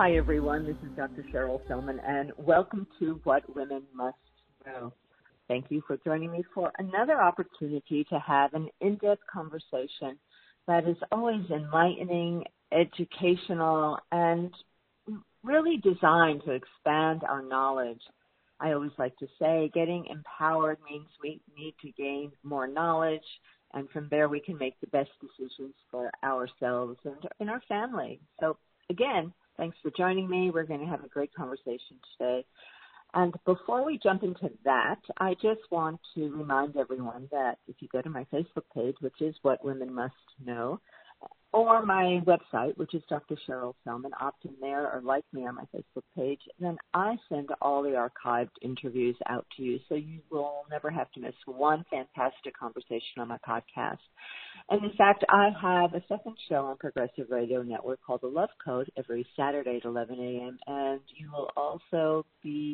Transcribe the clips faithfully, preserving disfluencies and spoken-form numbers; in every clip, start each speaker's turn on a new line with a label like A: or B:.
A: Hi, everyone. This is Doctor Cheryl Selman, and welcome to What Women Must Know. Thank you for joining me for another opportunity to have an in-depth conversation that is always enlightening, educational, and really designed to expand our knowledge. I always like to say getting empowered means we need to gain more knowledge, and from there we can make the best decisions for ourselves and in our family. So, again, thanks for joining me. We're going to have a great conversation today. And before we jump into that, I just want to remind everyone that if you go to my Facebook page, which is What Women Must Know, or my website, which is Doctor Cheryl Selman, opt in there or like me on my Facebook page, and then I send all the archived interviews out to you, so you will never have to miss one fantastic conversation on my podcast. And in fact, I have a second show on Progressive Radio Network called The Love Code every Saturday at eleven a.m., and you will also be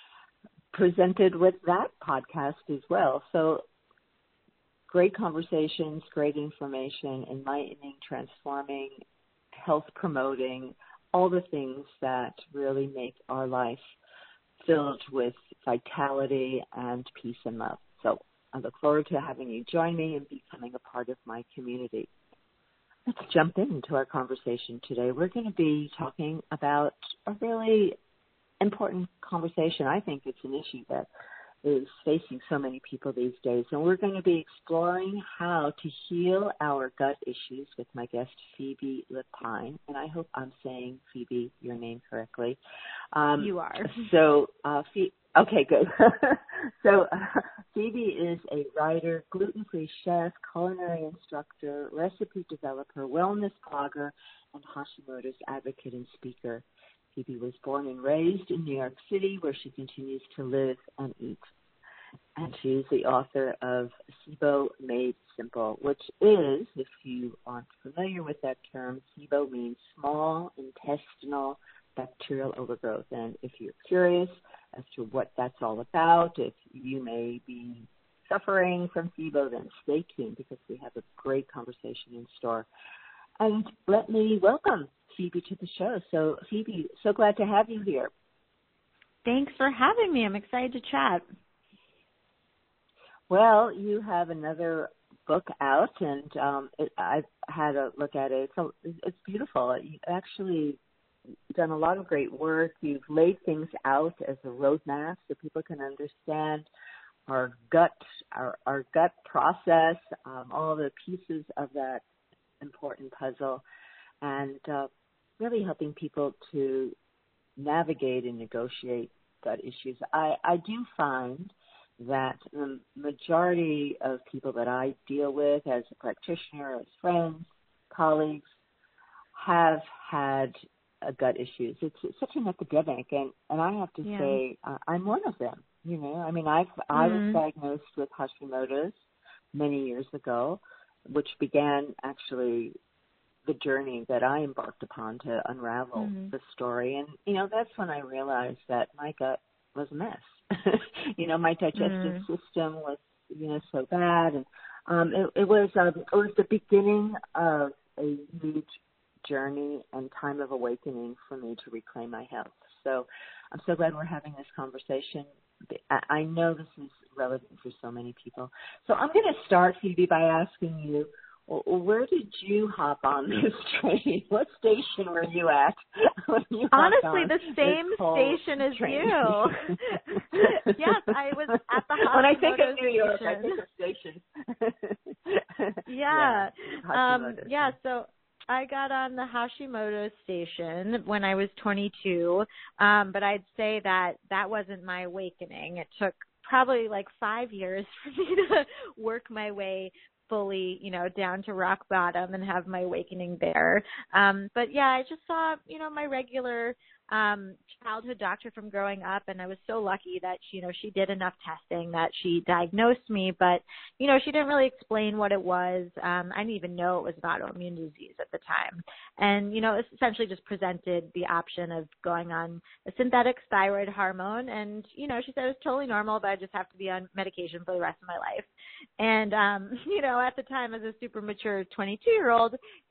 A: presented with that podcast as well. So great conversations, great information, enlightening, transforming, health promoting, all the things that really make our life filled with vitality and peace and love. So I look forward to having you join me and becoming a part of my community. Let's jump into our conversation today. We're going to be talking about a really important conversation. I think it's an issue that is facing so many people these days. And we're going to be exploring how to heal our gut issues with my guest, Phoebe Lapine. And I hope I'm saying, Phoebe, your name correctly. Um,
B: you are.
A: So, uh, Phoebe, okay, good. so uh, Phoebe is a writer, gluten-free chef, culinary instructor, recipe developer, wellness blogger, and Hashimoto's advocate and speaker. Phoebe was born and raised in New York City, where she continues to live and eat. And she is the author of SIBO Made Simple, which is, if you aren't familiar with that term, SIBO means small intestinal bacterial overgrowth. And if you're curious as to what that's all about, if you may be suffering from SIBO, then stay tuned because we have a great conversation in store. And let me welcome Phoebe to the show. So, Phoebe, so glad to have you here.
B: Thanks for having me. I'm excited to chat.
A: Well, you have another book out, and um, it, I've had a look at it. So it's beautiful. You've actually done a lot of great work. You've laid things out as a roadmap so people can understand our gut, our, our gut process, um, all the pieces of that important puzzle, and uh, really helping people to navigate and negotiate gut issues. I, I do find that the majority of people that I deal with as a practitioner, as friends, colleagues, have had uh, gut issues. It's, it's such an epidemic, and, and I have to
B: yeah.
A: say uh, I'm one of them. You know, I mean, I've, mm-hmm. I was diagnosed with Hashimoto's many years ago, which began actually the journey that I embarked upon to unravel mm-hmm. the story. And, you know, that's when I realized that my gut was a mess. you know, my digestive mm. system was, you know, so bad. And um, it, it was um, it was the beginning of a huge journey and time of awakening for me to reclaim my health. So I'm so glad we're having this conversation. I, I know this is relevant for so many people. So I'm going to start, Phoebe, by asking you, where did you hop on this train? What station were you at when you
B: Honestly, the same station as
A: train?
B: you. Yes, I was at the Hashimoto
A: When I think of New York,
B: station.
A: I think of station.
B: yeah.
A: yeah,
B: um, yeah, so I got on the Hashimoto station when I was twenty-two, um, but I'd say that that wasn't my awakening. It took probably like five years for me to work my way fully, you know, down to rock bottom and have my awakening there. Um, but yeah, I just saw, you know, my regular um, childhood doctor from growing up, and I was so lucky that, she, you know, she did enough testing that she diagnosed me, but, you know, she didn't really explain what it was. Um, I didn't even know it was an autoimmune disease at the time. And, you know, it essentially just presented the option of going on a synthetic thyroid hormone, and, you know, she said it was totally normal, but I just have to be on medication for the rest of my life. And, um, you know, at the time, as a super mature twenty-two-year-old,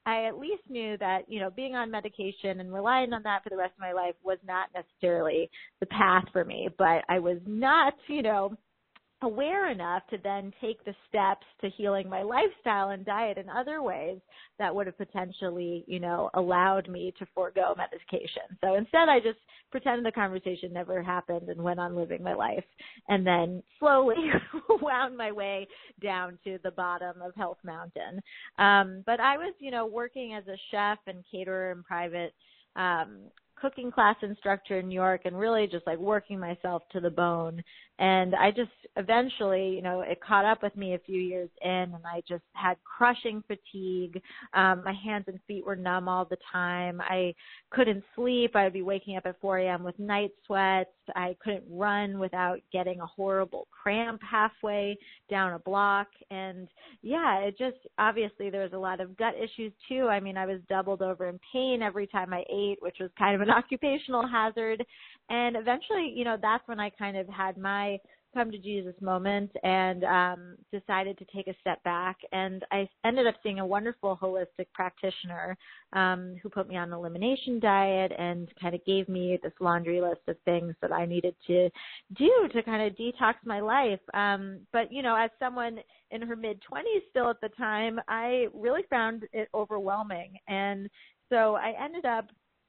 B: I at least knew that, you know, being on medication and relying on that for the rest of my life was not necessarily the path for me. But I was not, you know, aware enough to then take the steps to healing my lifestyle and diet in other ways that would have potentially, you know, allowed me to forego medication. So instead, I just pretended the conversation never happened and went on living my life, and then slowly wound my way down to the bottom of Health Mountain. Um, but I was, you know, working as a chef and caterer in private um cooking class instructor in New York, and really just like working myself to the bone. And I just eventually, you know, it caught up with me a few years in, and I just had crushing fatigue. Um, my hands and feet were numb all the time. I couldn't sleep. I would be waking up at four a.m. with night sweats. I couldn't run without getting a horrible cramp halfway down a block. And yeah, it just, obviously there was a lot of gut issues too. I mean, I was doubled over in pain every time I ate, which was kind of an occupational hazard. And eventually, you know, that's when I kind of had my come to Jesus moment and um, decided to take a step back. And I ended up seeing a wonderful holistic practitioner um, who put me on an elimination diet and kind of gave me this laundry list of things that I needed to do to kind of detox my life. Um, but, you know, as someone in her mid-twenties still at the time, I really found it overwhelming. And so I ended up,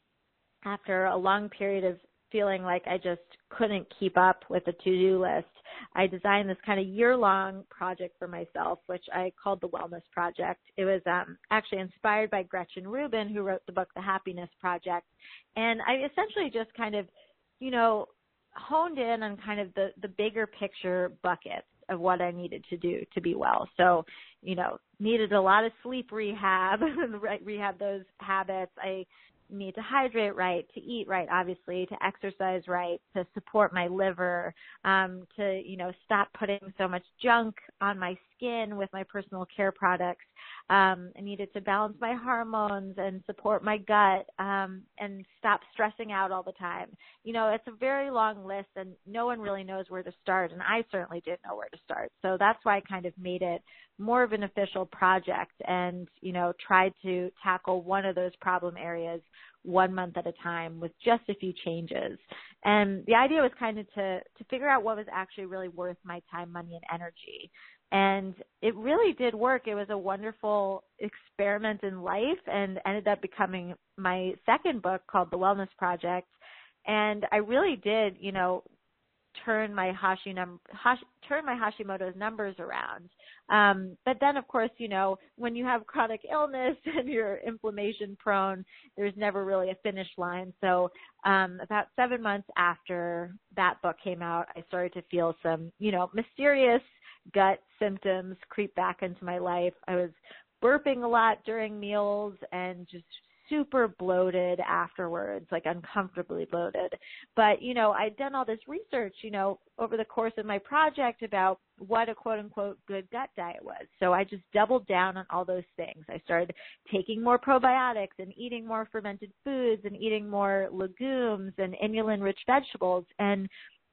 B: after a long period of feeling like I just couldn't keep up with the to-do list, I designed this kind of year-long project for myself, which I called the Wellness Project. It was um, actually inspired by Gretchen Rubin, who wrote the book The Happiness Project. And I essentially just kind of, you know, honed in on kind of the, the bigger picture buckets of what I needed to do to be well. So, you know, needed a lot of sleep rehab, rehab those habits. I need to hydrate right, to eat right, obviously, to exercise right, to support my liver, um, to, you know, stop putting so much junk on my skin with my personal care products. Um, I needed to balance my hormones and support my gut, um, and stop stressing out all the time. You know, it's a very long list, and no one really knows where to start, and I certainly didn't know where to start. So that's why I kind of made it more of an official project and, you know, tried to tackle one of those problem areas one month at a time with just a few changes. And the idea was kind of to, to figure out what was actually really worth my time, money, and energy. And it really did work. It was a wonderful experiment in life and ended up becoming my second book called The Wellness Project. And I really did, you know, turn my Hashi num- Hash- turn my Hashimoto's numbers around. Um, but then, of course, you know, when you have chronic illness and you're inflammation prone, there's never really a finish line. So um, about seven months after that book came out, I started to feel some, you know, mysterious gut symptoms creep back into my life. I was burping a lot during meals and just super bloated afterwards, like uncomfortably bloated. But, you know, I'd done all this research, you know, over the course of my project about what a quote unquote good gut diet was. So I just doubled down on all those things. I started taking more probiotics and eating more fermented foods and eating more legumes and inulin-rich vegetables. And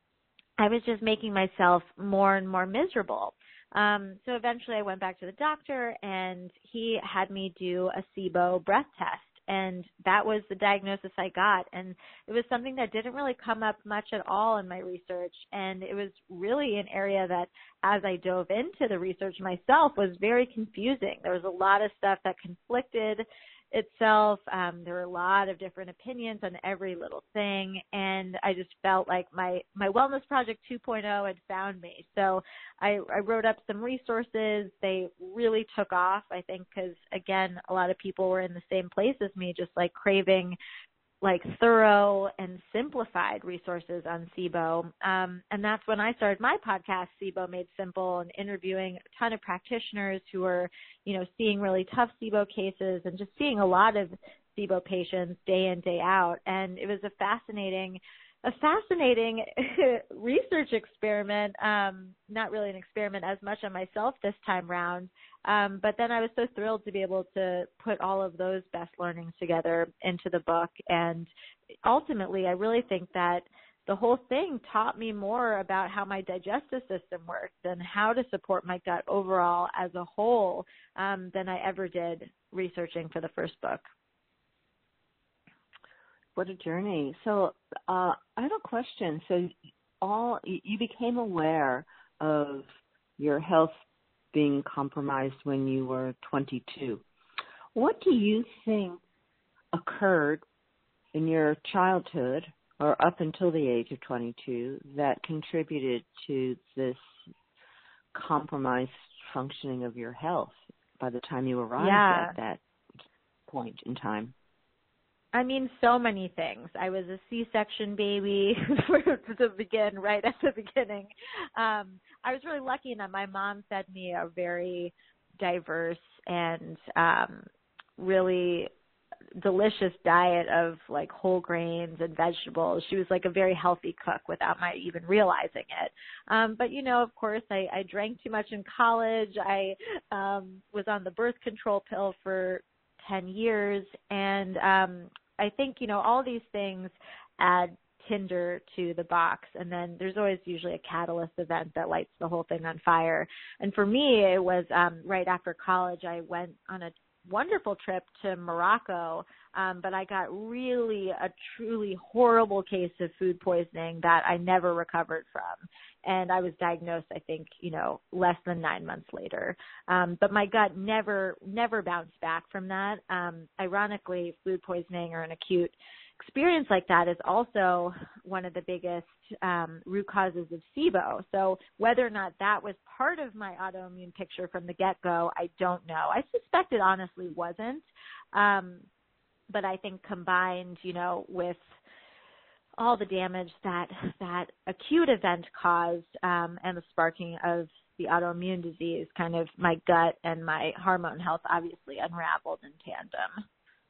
B: I was just making myself more and more miserable. Um, so eventually I went back to the doctor, and he had me do a SIBO breath test. And that was the diagnosis I got. And it was something that didn't really come up much at all in my research. And it was really an area that, as I dove into the research myself, was very confusing. There was a lot of stuff that conflicted itself. Um, there were a lot of different opinions on every little thing. And I just felt like my, my Wellness Project two point oh had found me. So I, I wrote up some resources. They really took off, I think, because, again, a lot of people were in the same place as me, just like craving like thorough and simplified resources on SIBO. Um, and that's when I started my podcast, SIBO Made Simple, and interviewing a ton of practitioners who are, you know, seeing really tough SIBO cases and just seeing a lot of SIBO patients day in, day out. And it was a fascinating a fascinating research experiment, um, not really an experiment as much on myself this time round. Um, but then I was so thrilled to be able to put all of those best learnings together into the book. And ultimately, I really think that the whole thing taught me more about how my digestive system works and how to support my gut overall as a whole um, than I ever did researching for the first book.
A: What a journey. So uh, I have a question. So all you became aware of your health being compromised when you were twenty-two. What do you think occurred in your childhood or up until the age of twenty-two that contributed to this compromised functioning of your health by the time you arrived
B: yeah.
A: at that point in time?
B: I mean, so many things. I was a C-section baby to begin, right at the beginning. Um, I was really lucky in that my mom fed me a very diverse and um, really delicious diet of like whole grains and vegetables. She was like a very healthy cook without my even realizing it. Um, but, you know, of course, I, I drank too much in college. I um, was on the birth control pill for ten years. And um, I think, you know, all these things add tinder to the box. And then there's always usually a catalyst event that lights the whole thing on fire. And for me, it was um, right after college, I went on a wonderful trip to Morocco, um, but I got really a truly horrible case of food poisoning that I never recovered from. And I was diagnosed, I think, you know, less than nine months later. Um, but my gut never, never bounced back from that. Um, ironically, food poisoning or an acute experience like that is also one of the biggest um, root causes of SIBO. So whether or not that was part of my autoimmune picture from the get-go, I don't know. I suspect it honestly wasn't. Um, but I think combined, you know, with all the damage that that acute event caused um, and the sparking of the autoimmune disease, kind of my gut and my hormone health obviously unraveled in tandem.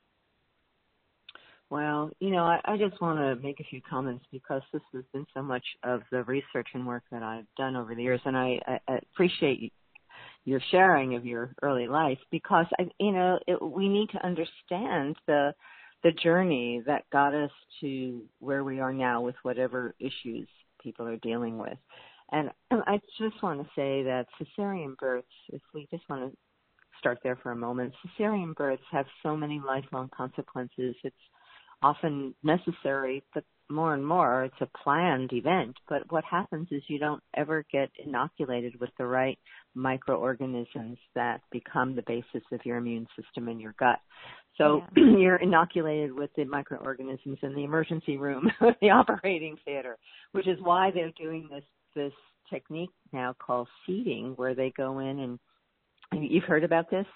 A: Well, you know, I, I just want to make a few comments because this has been so much of the research and work that I've done over the years, and I, I appreciate your sharing of your early life because, I, you know, it, we need to understand the the journey that got us to where we are now with whatever issues people are dealing with. And I just want to say that cesarean births, if we just want to start there for a moment, cesarean births have so many lifelong consequences. It's often necessary, but more and more it's a planned event. But what happens is you don't ever get inoculated with the right microorganisms that become the basis of your immune system in your gut. So yeah. You're inoculated with the microorganisms in the emergency room, the operating theater, which is why they're doing this this technique now called seeding, where they go in and you've heard about this?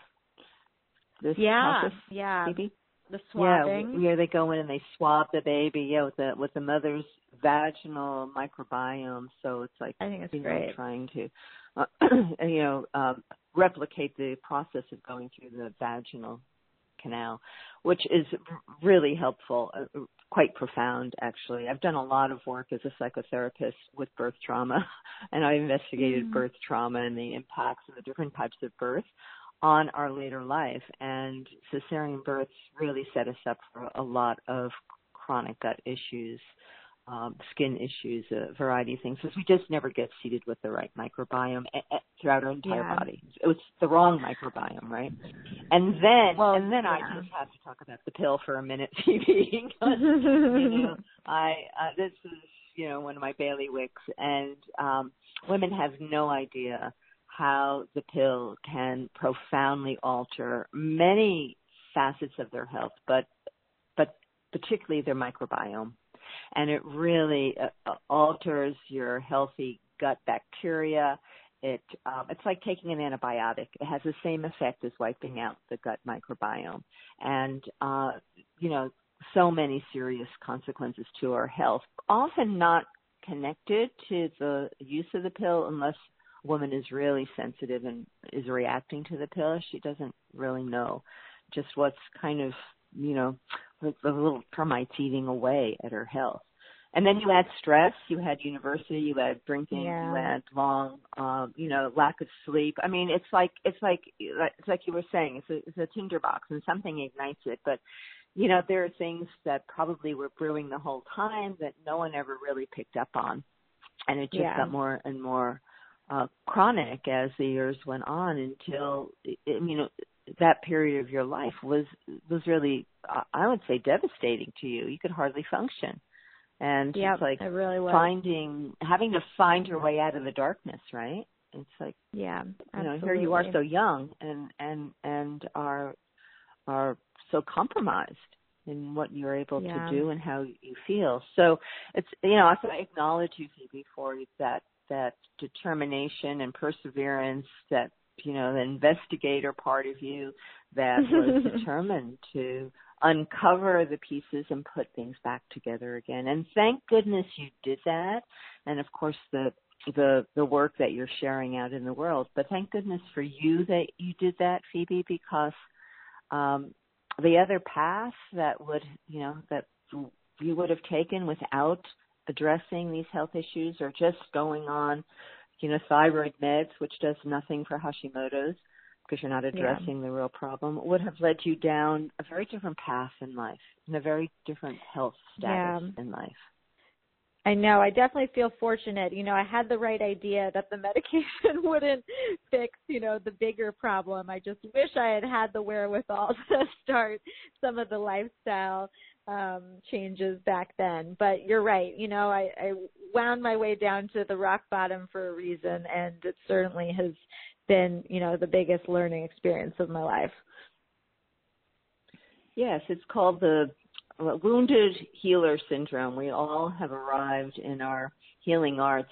A: This
B: yeah,
A: process,
B: yeah.
A: maybe?
B: The swabbing.
A: Yeah, where they go in and they swab the baby, yeah, with the with the mother's vaginal microbiome. So it's like
B: I think it's
A: you
B: great.
A: know, trying to, uh, you know, um, replicate the process of going through the vaginal canal, which is really helpful, uh, quite profound, actually. I've done a lot of work as a psychotherapist with birth trauma, and I investigated mm. birth trauma and the impacts of the different types of birth on our later life. And cesarean births really set us up for a lot of chronic gut issues, um, skin issues, a variety of things, because we just never get seeded with the right microbiome a- a- throughout our entire
B: yeah.
A: body. It was the wrong microbiome, right? And then,
B: well,
A: and then
B: yeah.
A: I just have to talk about the pill for a minute, Phoebe. you know, I uh, this is you know one of my bailiwicks, and um, women have no idea how the pill can profoundly alter many facets of their health, but but particularly their microbiome. And it really uh, alters your healthy gut bacteria. It um, it's like taking an antibiotic. It has the same effect as wiping out the gut microbiome. And, uh, you know, so many serious consequences to our health, often not connected to the use of the pill unless a woman is really sensitive and is reacting to the pill. She doesn't really know just what's kind of, you know, the little termites eating away at her health. and then you had stress, you had university, you had drinking,
B: Yeah.
A: you had long, um, you know, lack of sleep. I mean, it's like, it's like, it's like you were saying, it's a, it's a tinderbox and something ignites it. But, you know, there are things that probably were brewing the whole time that no one ever really picked up on. And it just
B: Yeah.
A: got more and more uh, chronic as the years went on until, I mean, that period of your life was, was really, I would say, devastating to you. You could hardly function. And
B: Yep,
A: it's like
B: it really was.
A: finding, having to find your way out of the darkness, right? It's like,
B: yeah,
A: you know,
B: absolutely.
A: here you are so young and, and, and are, are so compromised in what you're able
B: yeah.
A: to do and how you feel. So it's, you know, I acknowledge you, Phoebe, for that, that determination and perseverance, that, you know, the investigator part of you that was determined to uncover the pieces and put things back together again. And thank goodness you did that. And of course the, the, the work that you're sharing out in the world, but thank goodness for you that you did that, Phoebe, because, um, the other path that would, you know, that you would have taken without addressing these health issues or just going on, you know, thyroid meds, which does nothing for Hashimoto's because you're not addressing yeah. the real problem, would have led you down a very different path in life, in a very different health status yeah. in life.
B: I know. I definitely feel fortunate. You know, I had the right idea that the medication wouldn't fix, you know, the bigger problem. I just wish I had had the wherewithal to start some of the lifestyle um, changes back then. But you're right. You know, I, I wound my way down to the rock bottom for a reason, and it certainly has been, you know, the biggest learning experience of my life.
A: Yes, it's called the Wounded Healer Syndrome. We all have arrived in our healing arts,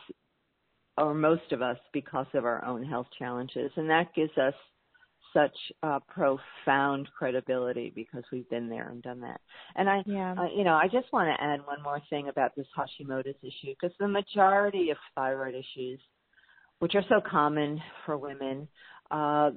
A: or most of us, because of our own health challenges. And that gives us such uh, profound credibility because we've been there and done that. And I,
B: yeah.
A: uh, you know, I just want to add one more thing about this Hashimoto's issue, because the majority of thyroid issues, which are so common for women, uh,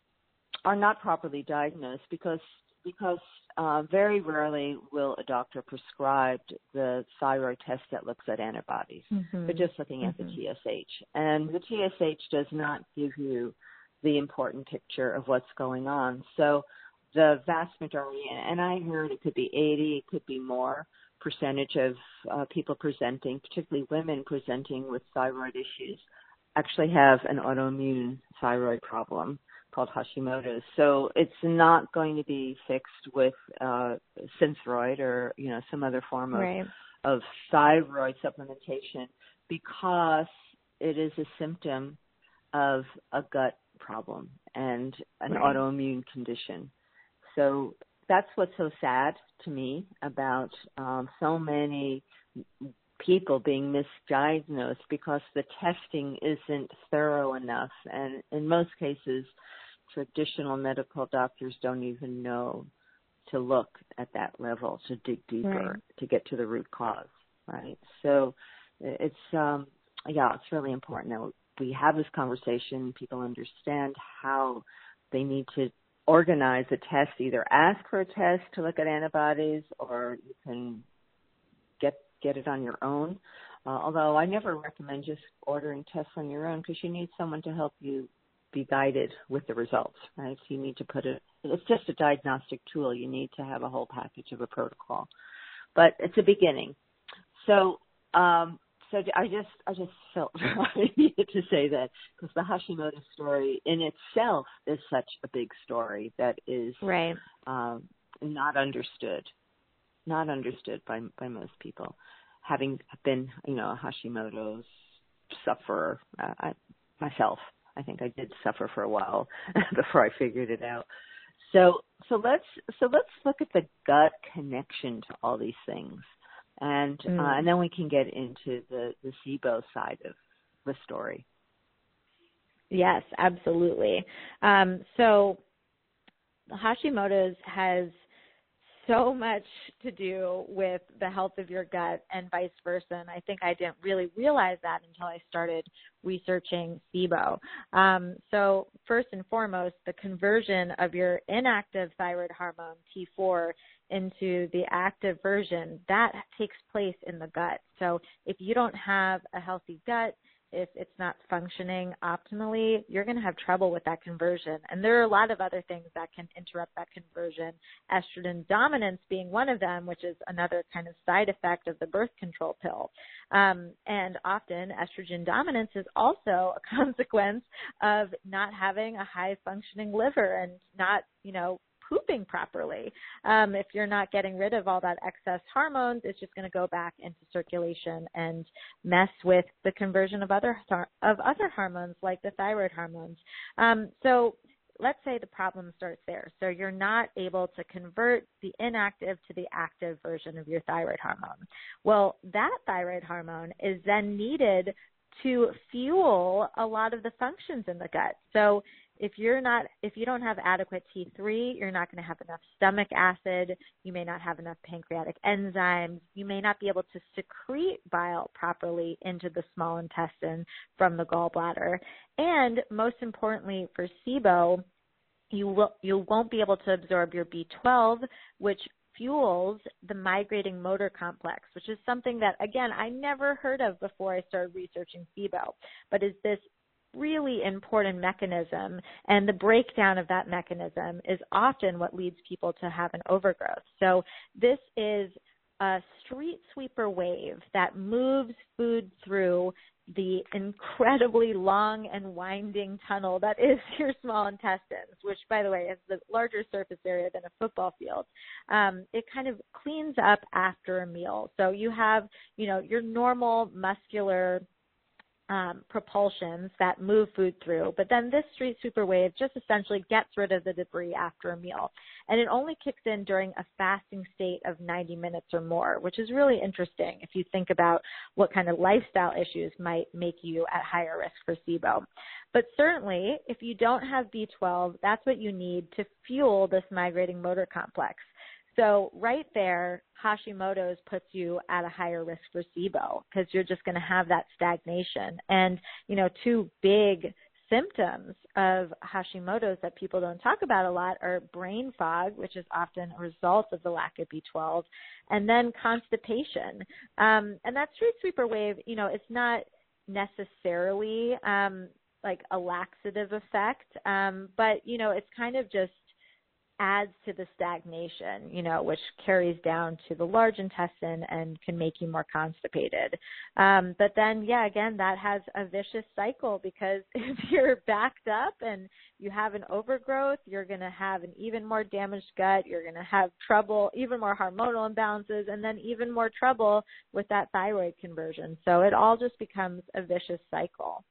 A: are not properly diagnosed because because uh, very rarely will a doctor prescribe the thyroid test that looks at antibodies.
B: Mm-hmm.
A: They're just looking at
B: mm-hmm.
A: the T S H. And the T S H does not give you the important picture of what's going on. So the vast majority, and I heard it could be eighty, it could be more, percentage of uh, people presenting, particularly women presenting with thyroid issues, actually have an autoimmune thyroid problem called Hashimoto's. So it's not going to be fixed with uh, Synthroid or, you know, some other form of,
B: right.
A: of thyroid supplementation, because it is a symptom of a gut problem and an
B: right.
A: autoimmune condition. So that's what's so sad to me about um, so many people being misdiagnosed, because the testing isn't thorough enough. And in most cases, traditional medical doctors don't even know to look at that level, to dig deeper,
B: right.
A: to get to the root cause, right? So it's, um, yeah, it's really important that we have this conversation, people understand how they need to organize a test, either ask for a test to look at antibodies, or you can get get it on your own. Uh, although I never recommend just ordering tests on your own, because you need someone to help you be guided with the results, right? So you need to put it, it's just a diagnostic tool. You need to have a whole package of a protocol. But it's a beginning. So, um, so I just, I just felt I needed to say that, because the Hashimoto story in itself is such a big story that is
B: right.
A: um, not understood, not understood by by most people. Having been, you know, a Hashimoto's sufferer, uh, I, myself, I think I did suffer for a while before I figured it out. So, so let's so let's look at the gut connection to all these things, and mm. uh, and then we can get into the the SIBO side of the story.
B: Yes, absolutely. Um, so Hashimoto's has so much to do with the health of your gut and vice versa. And I think I didn't really realize that until I started researching SIBO. Um, so first and foremost, the conversion of your inactive thyroid hormone T four into the active version, that takes place in the gut. So if you don't have a healthy gut, if it's not functioning optimally, you're going to have trouble with that conversion. And there are a lot of other things that can interrupt that conversion, estrogen dominance being one of them, which is another kind of side effect of the birth control pill. Um, and often estrogen dominance is also a consequence of not having a high functioning liver and not, you know, pooping properly. Um, if you're not getting rid of all that excess hormones, it's just going to go back into circulation and mess with the conversion of other of other hormones like the thyroid hormones. Um, so let's say the problem starts there. So you're not able to convert the inactive to the active version of your thyroid hormone. Well, that thyroid hormone is then needed to fuel a lot of the functions in the gut. So if you're not, if you don't have adequate T three, you're not going to have enough stomach acid. You may not have enough pancreatic enzymes. You may not be able to secrete bile properly into the small intestine from the gallbladder. And most importantly for SIBO, you will, you won't be able to absorb your B twelve, which fuels the migrating motor complex, which is something that, again, I never heard of before I started researching SIBO, but is this really important mechanism, and the breakdown of that mechanism is often what leads people to have an overgrowth. So this is a street sweeper wave that moves food through the incredibly long and winding tunnel that is your small intestines, which, by the way, is the larger surface area than a football field. Um, it kind of cleans up after a meal. So you have, you know, your normal muscular Um, propulsions that move food through, but then this street sweeper wave just essentially gets rid of the debris after a meal. And it only kicks in during a fasting state of ninety minutes or more, which is really interesting if you think about what kind of lifestyle issues might make you at higher risk for SIBO. But certainly, if you don't have B twelve, that's what you need to fuel this migrating motor complex. So right there, Hashimoto's puts you at a higher risk for SIBO because you're just going to have that stagnation. And, you know, two big symptoms of Hashimoto's that people don't talk about a lot are brain fog, which is often a result of the lack of B twelve, and then constipation. Um, and that street sweeper wave, you know, it's not necessarily um, like a laxative effect, um, but, you know, it's kind of just adds to the stagnation, you know, which carries down to the large intestine and can make you more constipated. Um, but then, yeah, again, that has a vicious cycle because if you're backed up and you have an overgrowth, you're going to have an even more damaged gut. You're going to have trouble, even more hormonal imbalances, and then even more trouble with that thyroid conversion. So it all just becomes a vicious cycle.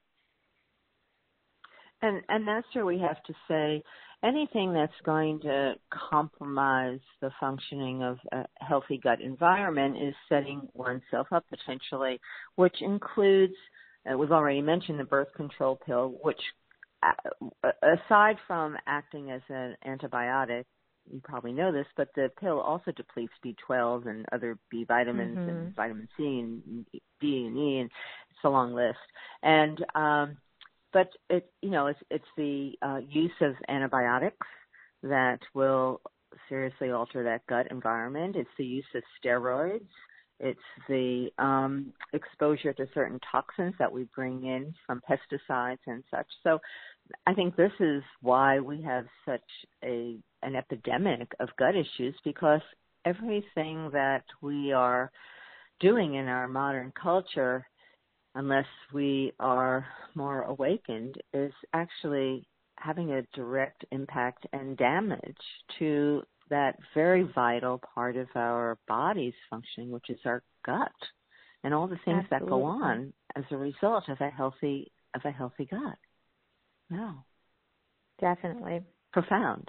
A: And, and that's where we have to say anything that's going to compromise the functioning of a healthy gut environment is setting oneself up potentially, which includes, uh, we've already mentioned the birth control pill, which uh, aside from acting as an antibiotic, you probably know this, but the pill also depletes B twelve and other B vitamins mm-hmm. and vitamin C and D and E, and it's a long list. And, um, But it, you know, it's, it's the uh, use of antibiotics that will seriously alter that gut environment. It's the use of steroids. It's the um, exposure to certain toxins that we bring in from pesticides and such. So I think this is why we have such a an epidemic of gut issues, because everything that we are doing in our modern culture, unless we are more awakened, is actually having a direct impact and damage to that very vital part of our body's functioning, which is our gut, and all the things Absolutely. That go on as a result of a healthy of a healthy gut. No,
B: definitely
A: profound.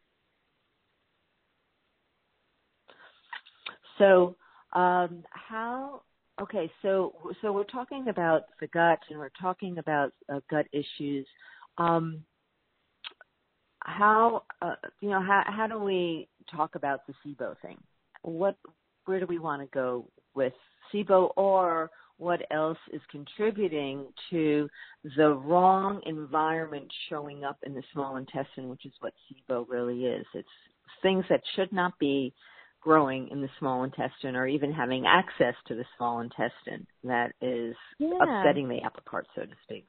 A: So, um, how? Okay, so so we're talking about the gut, and we're talking about uh, gut issues. Um, how, uh, you know, how, how do we talk about the SIBO thing? What, where do we want to go with SIBO, or what else is contributing to the wrong environment showing up in the small intestine, which is what SIBO really is. It's things that should not be growing in the small intestine or even having access to the small intestine that is
B: yeah.
A: upsetting the apple cart, so to speak.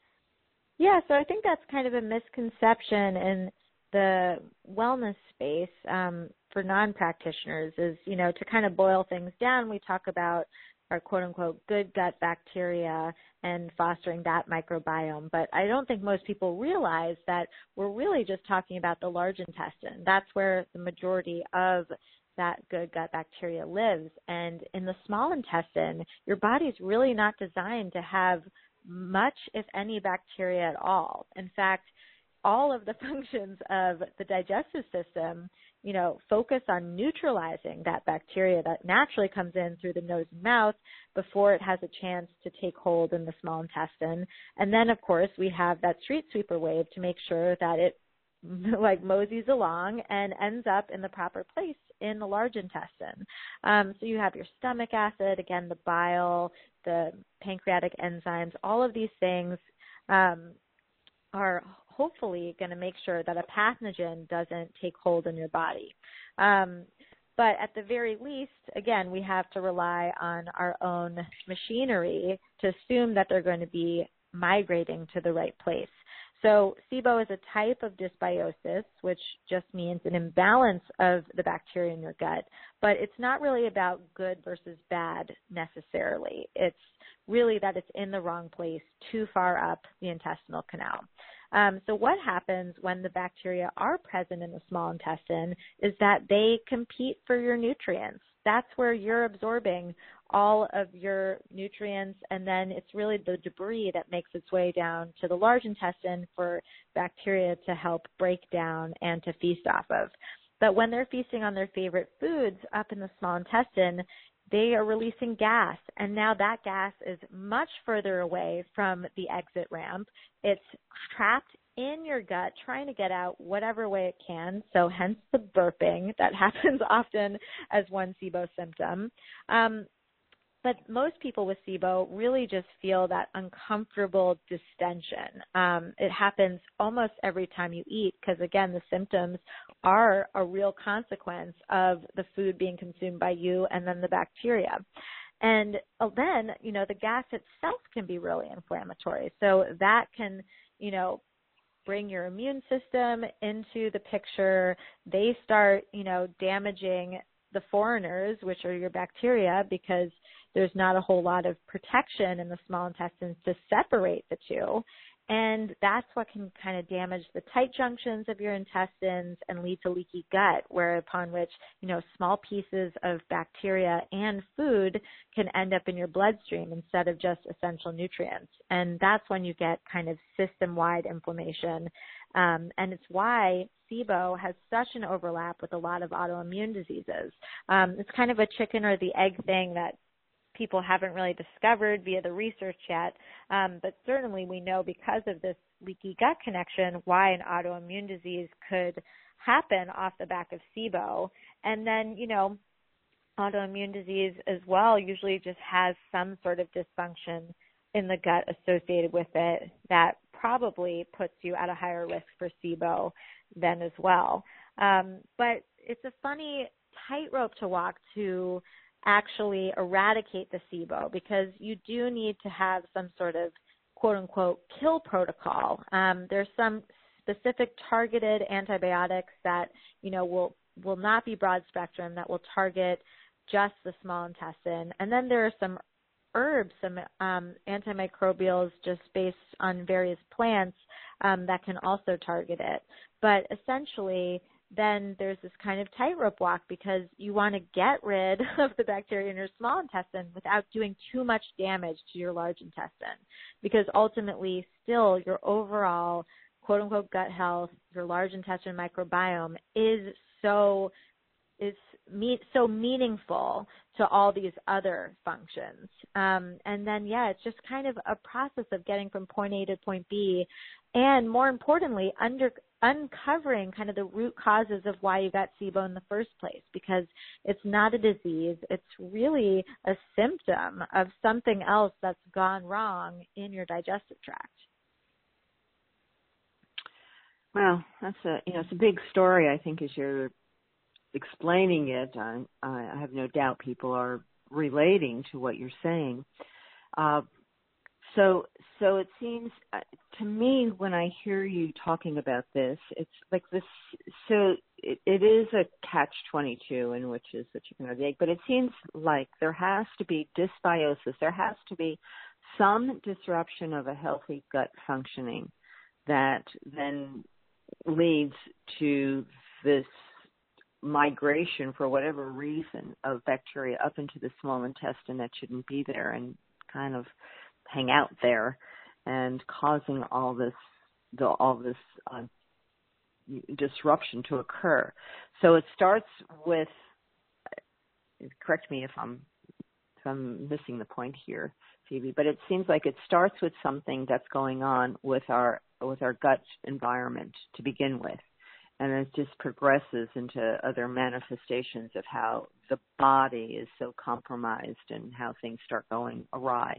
B: Yeah, so I think that's kind of a misconception in the wellness space um, for non-practitioners is, you know, to kind of boil things down, we talk about our quote-unquote good gut bacteria and fostering that microbiome. But I don't think most people realize that we're really just talking about the large intestine. That's where the majority of that good gut bacteria lives. And in the small intestine, your body's really not designed to have much, if any, bacteria at all. In fact, all of the functions of the digestive system, you know, focus on neutralizing that bacteria that naturally comes in through the nose and mouth before it has a chance to take hold in the small intestine. And then, of course, we have that street sweeper wave to make sure that it like moseys along and ends up in the proper place in the large intestine. Um, so you have your stomach acid, again, the bile, the pancreatic enzymes, all of these things um, are hopefully going to make sure that a pathogen doesn't take hold in your body. Um, but at the very least, again, we have to rely on our own machinery to assume that they're going to be migrating to the right place. So SIBO is a type of dysbiosis, which just means an imbalance of the bacteria in your gut, but it's not really about good versus bad necessarily. It's really that it's in the wrong place, too far up the intestinal canal. Um, so what happens when the bacteria are present in the small intestine is that they compete for your nutrients. That's where you're absorbing all of your nutrients, and then it's really the debris that makes its way down to the large intestine for bacteria to help break down and to feast off of. But when they're feasting on their favorite foods up in the small intestine, they are releasing gas, and now that gas is much further away from the exit ramp. It's trapped in your gut, trying to get out whatever way it can, so hence the burping that happens often as one SIBO symptom. Um, but most people with SIBO really just feel that uncomfortable distension. Um, it happens almost every time you eat because, again, the symptoms are a real consequence of the food being consumed by you and then the bacteria. And then, you know, the gas itself can be really inflammatory. So that can, you know, bring your immune system into the picture. They start, you know, damaging the foreigners, which are your bacteria, because there's not a whole lot of protection in the small intestines to separate the two. And that's what can kind of damage the tight junctions of your intestines and lead to leaky gut, whereupon which, you know, small pieces of bacteria and food can end up in your bloodstream instead of just essential nutrients. And that's when you get kind of system-wide inflammation. Um, and it's why SIBO has such an overlap with a lot of autoimmune diseases. Um, it's kind of a chicken or the egg thing that people haven't really discovered via the research yet, um, but certainly we know because of this leaky gut connection why an autoimmune disease could happen off the back of SIBO. And then, you know, autoimmune disease as well usually just has some sort of dysfunction in the gut associated with it that probably puts you at a higher risk for SIBO then as well. Um, but it's a funny tightrope to walk to actually eradicate the SIBO because you do need to have some sort of quote-unquote kill protocol. Um, there's some specific targeted antibiotics that, you know, will, will not be broad spectrum, that will target just the small intestine. And then there are some herbs, some um, antimicrobials just based on various plants um, that can also target it. But essentially, then there's this kind of tightrope walk because you want to get rid of the bacteria in your small intestine without doing too much damage to your large intestine. Because ultimately, still, your overall quote-unquote gut health, your large intestine microbiome is so is me- so meaningful to all these other functions. Um, and then, yeah, it's just kind of a process of getting from point A to point B, and more importantly, under uncovering kind of the root causes of why you got SIBO in the first place, because it's not a disease. It's really a symptom of something else that's gone wrong in your digestive tract.
A: Well, that's a, you know, it's a big story, I think, as you're explaining it. I, I have no doubt people are relating to what you're saying. Uh, so, so it seems uh, to me when I hear you talking about this, it's like this. So it, it is a catch twenty-two, in which is the chicken or the egg. But it seems like there has to be dysbiosis. There has to be some disruption of a healthy gut functioning that then leads to this migration, for whatever reason, of bacteria up into the small intestine that shouldn't be there and kind of hang out there and causing all this the, all this uh, disruption to occur. So it starts with, correct me if I'm if I'm missing the point here, Phoebe, but it seems like it starts with something that's going on with our with our gut environment to begin with. And it just progresses into other manifestations of how the body is so compromised and how things start going awry.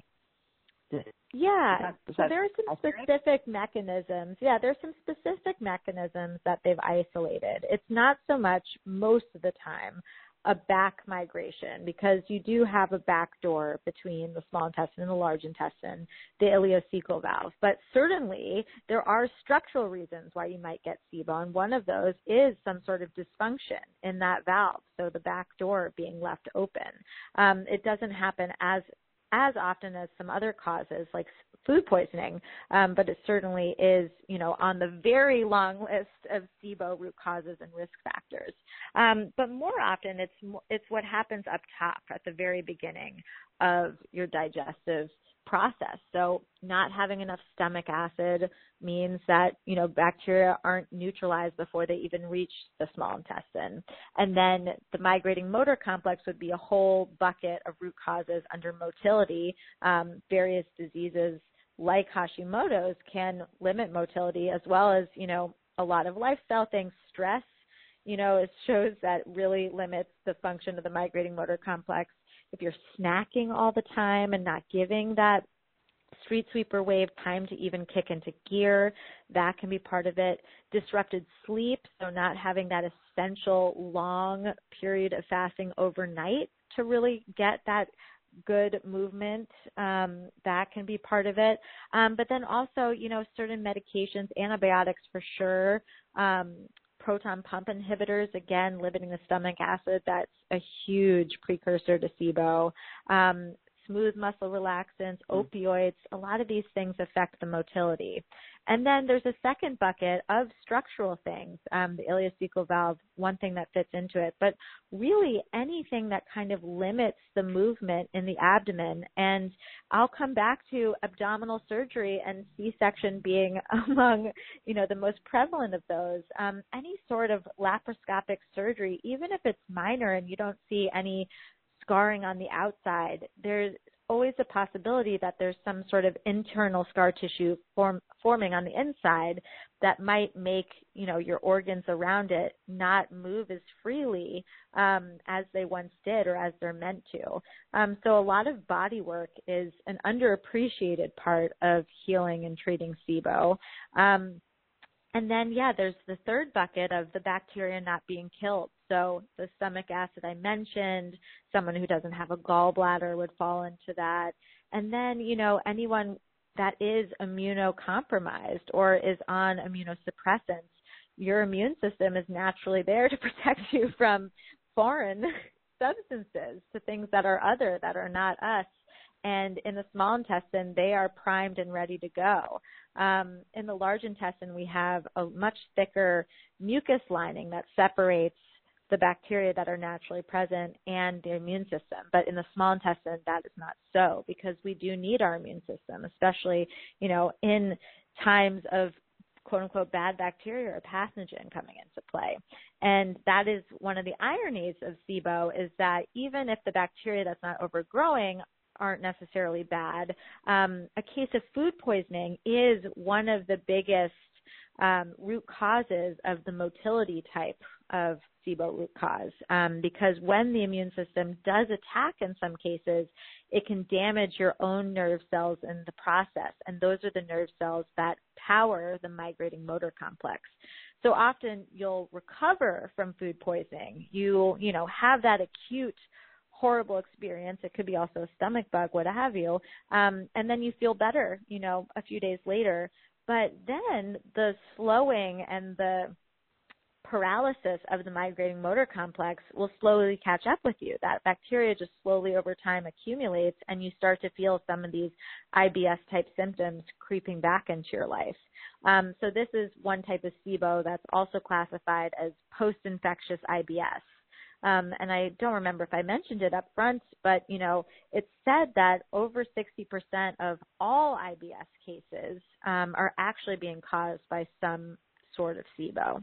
B: Yeah,
A: that,
B: so
A: that
B: there are some
A: accurate?
B: specific mechanisms. Yeah, there's some specific mechanisms that they've isolated. It's not so much most of the time a back migration, because you do have a back door between the small intestine and the large intestine, the ileocecal valve. But certainly there are structural reasons why you might get SIBO, and one of those is some sort of dysfunction in that valve, so the back door being left open. Um, it doesn't happen as as often as some other causes like food poisoning, um, but it certainly is, you know, on the very long list of SIBO root causes and risk factors. Um, but more often, it's it's what happens up top at the very beginning of your digestive process. So not having enough stomach acid means that, you know, bacteria aren't neutralized before they even reach the small intestine. And then the migrating motor complex would be a whole bucket of root causes under motility. Um, various diseases like Hashimoto's can limit motility, as well as, you know, a lot of lifestyle things. Stress, you know, it shows that really limits the function of the migrating motor complex. If you're snacking all the time and not giving that street sweeper wave time to even kick into gear, that can be part of it. Disrupted sleep, so not having that essential long period of fasting overnight to really get that good movement, um, that can be part of it. Um, but then also, you know, certain medications, antibiotics for sure, um, proton pump inhibitors, again, limiting the stomach acid, that's a huge precursor to SIBO. Um, smooth muscle relaxants, opioids, a lot of these things affect the motility. And then there's a second bucket of structural things, um, the ileocecal valve, one thing that fits into it, but really anything that kind of limits the movement in the abdomen. And I'll come back to abdominal surgery and C-section being among, you know, the most prevalent of those. Um, any sort of laparoscopic surgery, even if it's minor and you don't see any scarring on the outside, there's always a possibility that there's some sort of internal scar tissue form, forming on the inside that might make, you know, your organs around it not move as freely um, as they once did or as they're meant to. Um, so a lot of body work is an underappreciated part of healing and treating SIBO. Um, And then, yeah, there's the third bucket of the bacteria not being killed. So the stomach acid I mentioned, someone who doesn't have a gallbladder would fall into that. And then, you know, anyone that is immunocompromised or is on immunosuppressants, your immune system is naturally there to protect you from foreign substances, to things that are other, that are not us. And in the small intestine, they are primed and ready to go. Um, in the large intestine, we have a much thicker mucus lining that separates the bacteria that are naturally present and the immune system. But in the small intestine, that is not so, because we do need our immune system, especially, you know, in times of quote unquote bad bacteria or pathogen coming into play. And that is one of the ironies of SIBO, is that even if the bacteria that's not overgrowing aren't necessarily bad, um, a case of food poisoning is one of the biggest um, root causes of the motility type of SIBO root cause, um, because when the immune system does attack in some cases, it can damage your own nerve cells in the process, and those are the nerve cells that power the migrating motor complex. So often you'll recover from food poisoning. You, you know, have that acute horrible experience. It could be also a stomach bug, what have you, um, and then you feel better, you know, a few days later. But then the slowing and the paralysis of the migrating motor complex will slowly catch up with you. That bacteria just slowly over time accumulates, and you start to feel some of these I B S-type symptoms creeping back into your life. Um, so this is one type of SIBO that's also classified as post-infectious I B S. Um, and I don't remember if I mentioned it up front, but, you know, it's said that over sixty percent of all I B S cases um, are actually being caused by some sort of SIBO.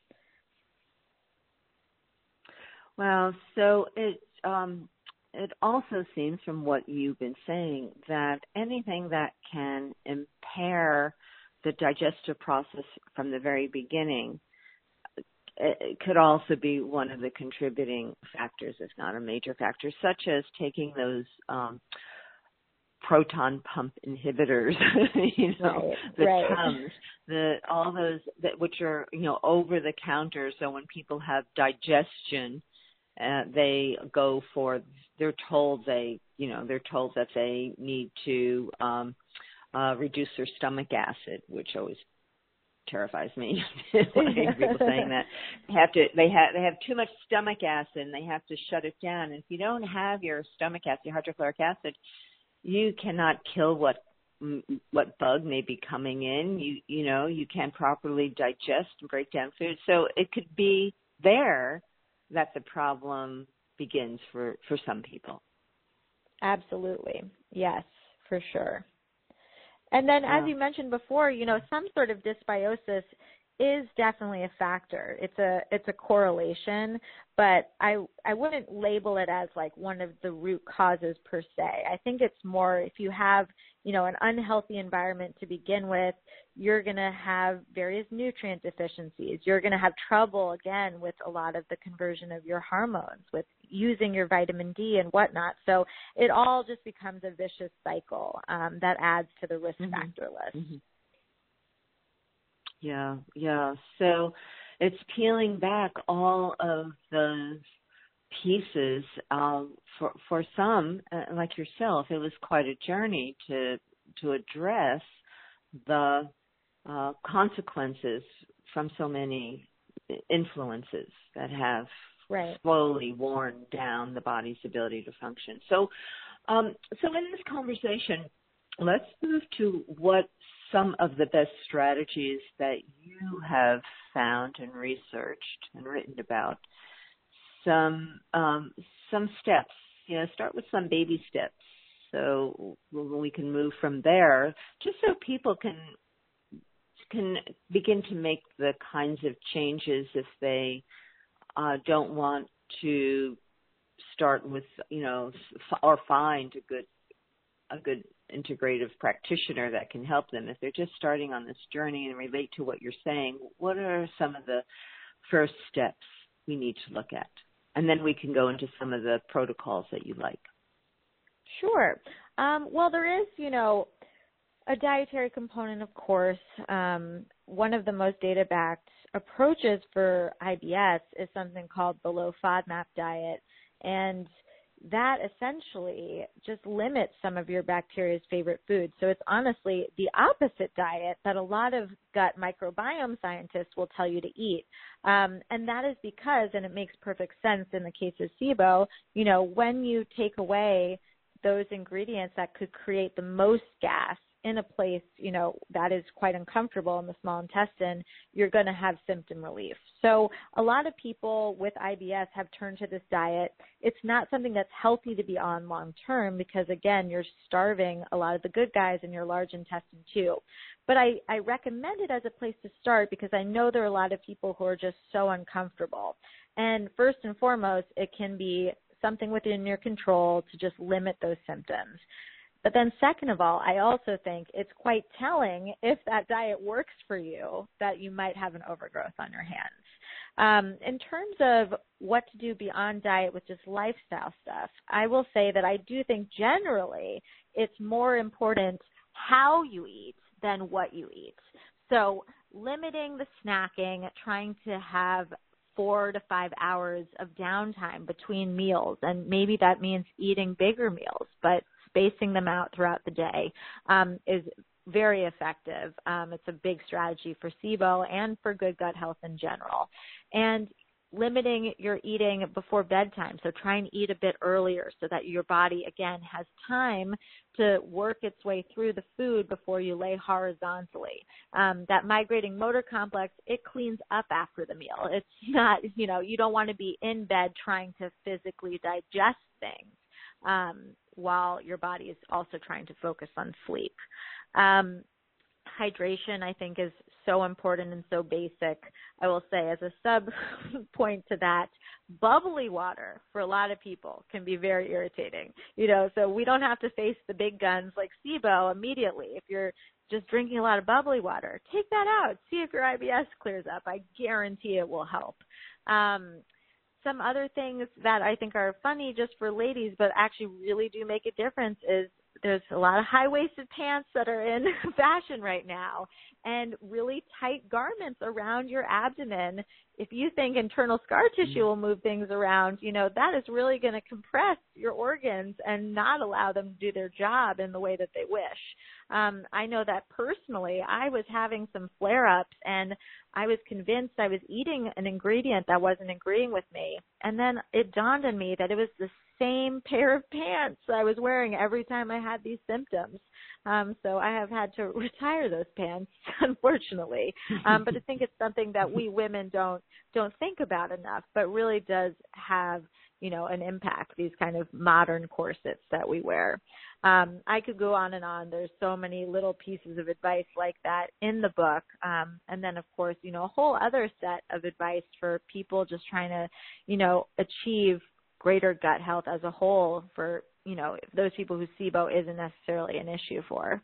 A: Well, so it um, it also seems from what you've been saying that anything that can impair the digestive process from the very beginning, it could also be one of the contributing factors, if not a major factor, such as taking those um, proton pump inhibitors, you know,
B: right,
A: the
B: right.
A: Tums, the all those that which are, you know, over the counter. So when people have digestion, uh, they go for, they're told they, you know, they're told that they need to um, uh, reduce their stomach acid, which always terrifies me when I hear people saying that. They have to they have they have too much stomach acid and they have to shut it down. And if you don't have your stomach acid, your hydrochloric acid, you cannot kill what what bug may be coming in. You you know, you can't properly digest and break down food. So it could be there that the problem begins for, for some people.
B: Absolutely. Yes, for sure. And then,
A: Yeah.
B: as you mentioned before, you know, some sort of dysbiosis is definitely a factor. It's a it's a correlation, but I I wouldn't label it as like one of the root causes per se. I think it's more if you have, you know, an unhealthy environment to begin with, you're going to have various nutrient deficiencies. You're going to have trouble, again, with a lot of the conversion of your hormones, with using your vitamin D and whatnot. So it all just becomes a vicious cycle um, that adds to the risk
A: mm-hmm.
B: factor list.
A: Mm-hmm. Yeah, yeah. So it's peeling back all of those pieces. Um, for for some, uh, like yourself, it was quite a journey to to address the uh, consequences from so many influences that have
B: right.
A: slowly worn down the body's ability to function. So, um, so in this conversation, let's move to what some of the best strategies that you have found and researched and written about. Some um, some steps. You know, start with some baby steps, so we can move from there, just so people can can begin to make the kinds of changes if they uh, don't want to start with, you know, or find a good a good integrative practitioner that can help them. If they're just starting on this journey and relate to what you're saying, what are some of the first steps we need to look at? And then we can go into some of the protocols that you like.
B: Sure. Um, well, there is, you know, a dietary component, of course. Um, one of the most data-backed approaches for I B S is something called the low FODMAP diet. And that essentially just limits some of your bacteria's favorite foods. So it's honestly the opposite diet that a lot of gut microbiome scientists will tell you to eat. Um, and that is because, and it makes perfect sense in the case of SIBO, you know, when you take away those ingredients that could create the most gas in a place, you know, that is quite uncomfortable in the small intestine, you're going to have symptom relief. So a lot of people with I B S have turned to this diet. It's not something that's healthy to be on long term because, again, you're starving a lot of the good guys in your large intestine too. But I, I recommend it as a place to start because I know there are a lot of people who are just so uncomfortable. And first and foremost, it can be something within your control to just limit those symptoms. But then second of all, I also think it's quite telling if that diet works for you that you might have an overgrowth on your hands. Um, in terms of what to do beyond diet with just lifestyle stuff, I will say that I do think generally it's more important how you eat than what you eat. So limiting the snacking, trying to have four to five hours of downtime between meals, and maybe that means eating bigger meals, but spacing them out throughout the day um, is very effective. Um, it's a big strategy for SIBO and for good gut health in general. And limiting your eating before bedtime. So try and eat a bit earlier so that your body, again, has time to work its way through the food before you lay horizontally. Um, that migrating motor complex, it cleans up after the meal. It's not, you know, you don't want to be in bed trying to physically digest things um, while your body is also trying to focus on sleep. Um, hydration, I think, is so important and so basic. I will say as a sub point to that, bubbly water for a lot of people can be very irritating. You know, so we don't have to face the big guns like SIBO immediately. If you're just drinking a lot of bubbly water, take that out. See if your I B S clears up. I guarantee it will help. Um, some other things that I think are funny just for ladies, but actually really do make a difference is there's a lot of high-waisted pants that are in fashion right now and really tight garments around your abdomen. If you think internal scar tissue will move things around, you know, that is really going to compress your organs and not allow them to do their job in the way that they wish. Um, I know that personally, I was having some flare-ups and I was convinced I was eating an ingredient that wasn't agreeing with me. And then it dawned on me that it was the same pair of pants I was wearing every time I had these symptoms. Um, so I have had to retire those pants, unfortunately. Um, but I think it's something that we women don't don't think about enough, but really does have, you know, an impact, these kind of modern corsets that we wear. Um, I could go on and on. There's so many little pieces of advice like that in the book. Um, and then, of course, you know, a whole other set of advice for people just trying to, you know, achieve greater gut health as a whole for, you know, those people who SIBO isn't necessarily an issue for.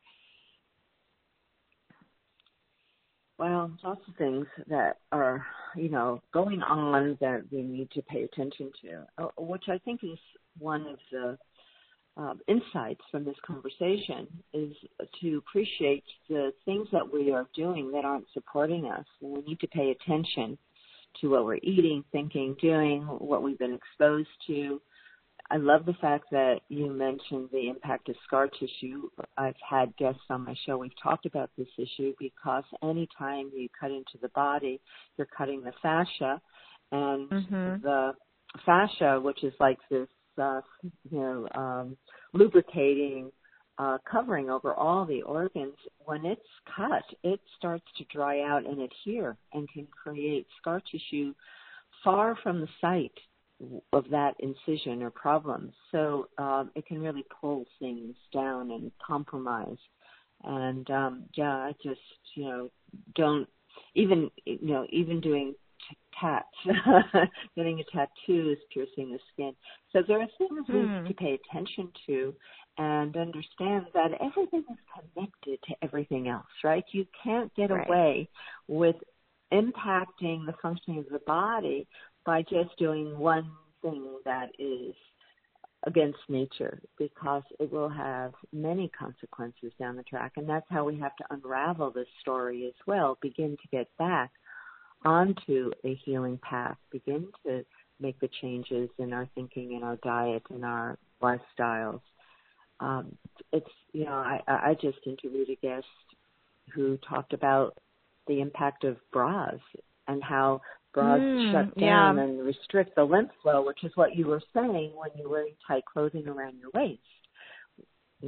A: Well, lots of things that are, you know, going on that we need to pay attention to, uh, which I think is one of the uh, insights from this conversation is to appreciate the things that we are doing that aren't supporting us. And we need to pay attention to what we're eating, thinking, doing, what we've been exposed to. I love the fact that you mentioned the impact of scar tissue. I've had guests on my show. We've talked about this issue because anytime you cut into the body, you're cutting the fascia, and mm-hmm. the fascia, which is like this, uh, you know, um, lubricating uh, covering over all the organs, when it's cut, it starts to dry out and adhere and can create scar tissue far from the site of that incision or problem. So um, it can really pull things down and compromise. And um, yeah, I just, you know, don't even, you know, even doing t- tats, getting a tattoo is piercing the skin. So there are things mm. we need to pay attention to and understand that everything is connected to everything else, right? You can't get right. away with impacting the functioning of the body by just doing one thing that is against nature, because it will have many consequences down the track. And that's how we have to unravel this story as well, begin to get back onto a healing path, begin to make the changes in our thinking, in our diet, in our lifestyles. Um, it's, you know, I, I just interviewed a guest who talked about the impact of bras and how bras mm, shut down yeah. and restrict the lymph flow, which is what you were saying when you were wearing tight clothing around your waist. You know,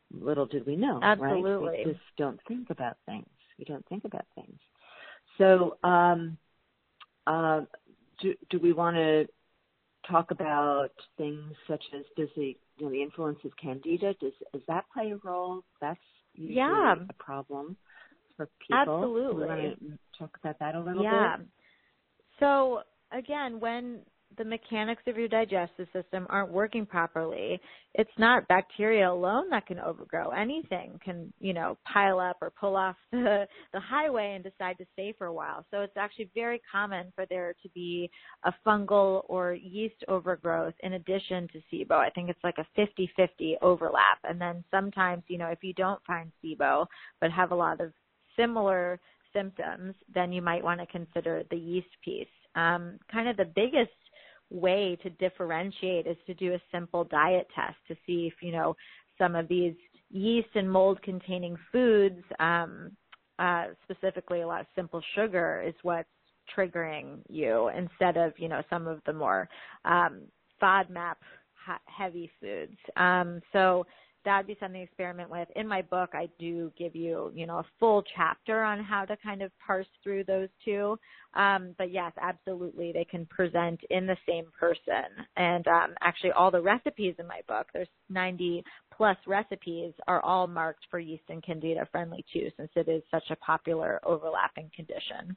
A: little did we know,
B: Absolutely.
A: right? We just don't think about things. We don't think about things. So um, uh, do, do we want to talk about things such as does the, you know, the influence of candida, does, does that play a role? That's usually
B: yeah.
A: a problem for people.
B: Absolutely.
A: Do we want to talk about that a little
B: yeah.
A: bit?
B: So again, when the mechanics of your digestive system aren't working properly, it's not bacteria alone that can overgrow. Anything can, you know, pile up or pull off the, the highway and decide to stay for a while. So it's actually very common for there to be a fungal or yeast overgrowth in addition to SIBO. I think it's like a fifty-fifty overlap. And then sometimes, you know, if you don't find SIBO but have a lot of similar symptoms, then you might want to consider the yeast piece. Um, kind of the biggest way to differentiate is to do a simple diet test to see if, you know, some of these yeast and mold containing foods, um, uh, specifically a lot of simple sugar is what's triggering you instead of, you know, some of the more um, FODMAP heavy foods. Um, so that would be something to experiment with. In my book, I do give you, you know, a full chapter on how to kind of parse through those two. Um, but yes, absolutely, they can present in the same person. And um, actually, all the recipes in my book, there's ninety plus recipes, are all marked for yeast and candida friendly too, since it is such a popular overlapping condition.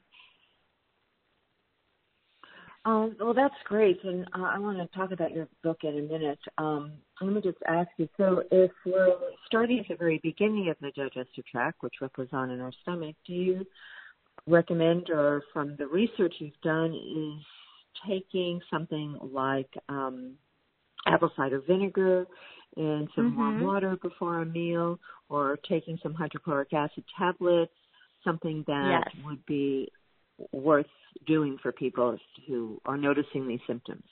A: Um, well, that's great, and uh, I want to talk about your book in a minute. Um, let me just ask you, so if we're starting at the very beginning of the digestive tract, which represents on in our stomach, do you recommend, or from the research you've done, is taking something like um, apple cider vinegar and some
B: Mm-hmm.
A: warm water before a meal, or taking some hydrochloric acid tablets, something that
B: Yes.
A: would be worth doing for people who are noticing these symptoms?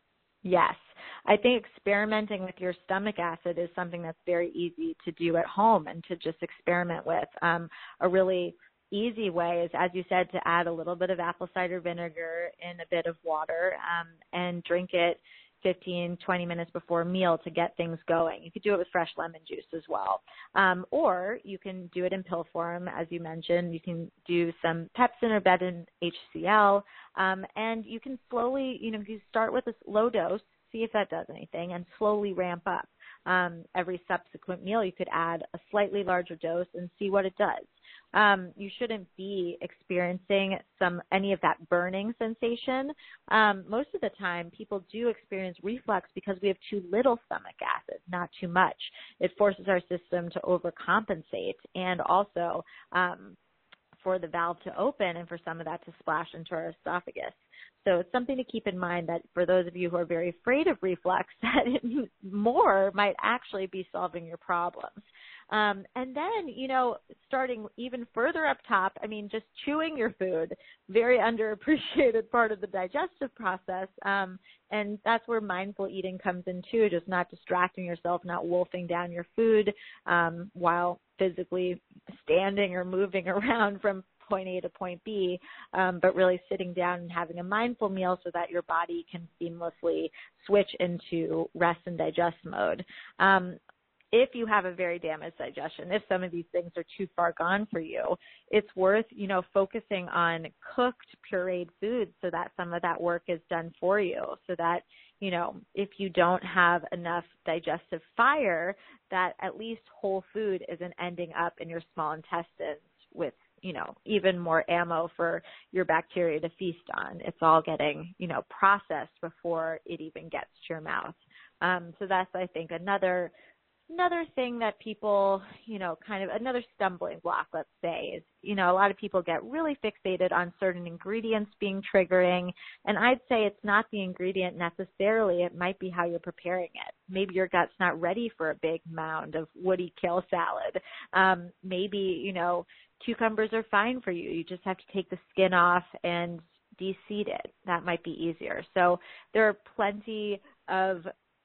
B: Yes. I think experimenting with your stomach acid is something that's very easy to do at home and to just experiment with. Um, a really easy way is, as you said, to add a little bit of apple cider vinegar in a bit of water um, and drink it fifteen, twenty minutes before a meal to get things going. You could do it with fresh lemon juice as well. Um, or you can do it in pill form, as you mentioned. You can do some Pepsin or Betin H C L, um, and you can slowly, you know, you start with a low dose, see if that does anything, and slowly ramp up. Um, every subsequent meal, you could add a slightly larger dose and see what it does. Um, you shouldn't be experiencing some any of that burning sensation. Um, most of the time, people do experience reflux because we have too little stomach acid, not too much. It forces our system to overcompensate, and also um, for the valve to open and for some of that to splash into our esophagus. So it's something to keep in mind that for those of you who are very afraid of reflux, that it more might actually be solving your problems. Um, and then, you know, starting even further up top, I mean, just chewing your food, very underappreciated part of the digestive process. Um, and that's where mindful eating comes in too, just not distracting yourself, not wolfing down your food um, while physically standing or moving around from point A to point B, um, but really sitting down and having a mindful meal so that your body can seamlessly switch into rest and digest mode. Um, if you have a very damaged digestion, if some of these things are too far gone for you, it's worth, you know, focusing on cooked, pureed foods so that some of that work is done for you, so that, you know, if you don't have enough digestive fire, that at least whole food isn't ending up in your small intestines with, you know, even more ammo for your bacteria to feast on. It's all getting, you know, processed before it even gets to your mouth. Um, so that's, I think, another Another thing that people, you know, kind of another stumbling block, let's say, is, you know, a lot of people get really fixated on certain ingredients being triggering. And I'd say it's not the ingredient necessarily. It might be how you're preparing it. Maybe your gut's not ready for a big mound of woody kale salad. Um, maybe, you know, cucumbers are fine for you. You just have to take the skin off and de-seed it. That might be easier. So there are plenty of